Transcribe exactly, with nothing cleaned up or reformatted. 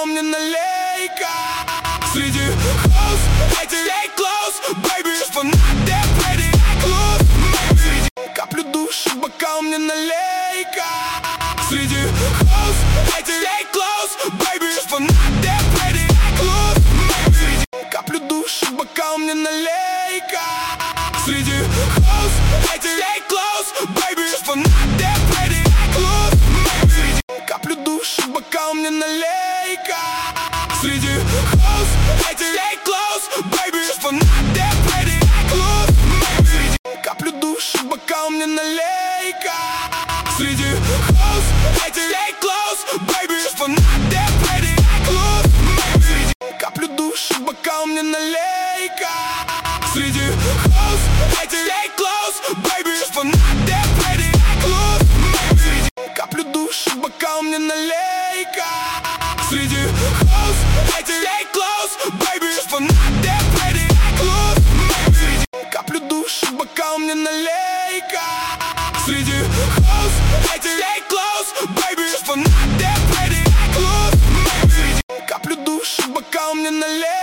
мне налей-ка. Среди hoes, эти stay close, baby, фанаты, pretty close, baby. Каплю душ, бокал мне налей-ка. Среди hoes, эти stay close, baby, фанаты, pretty close, baby. Каплю душ, бокал мне налей-ка. Среди hoes, эти stay close, baby, фанаты, pretty close, baby. Каплю душ, бокал мне налей-ка. Среди hoes, эти stay close, baby, фанаты, pretty close, baby. Каплю душ, бокал мне налей-ка. Среди hoes, эти stay close, baby, фанаты, pretty close, baby. Каплю душ, бокал мне налей-ка. Среди hoes, эти stay close, baby, фанаты, pretty close, baby. Каплю душ, бокал мне налей-ка. Среди hoes, эти stay close, baby, фанаты, pretty close, baby. Каплю душ, бокал мне налей-ка. Среди hoes, эти stay close, baby, фанаты, pretty close, baby. Каплю душ, бокал мне налей-ка.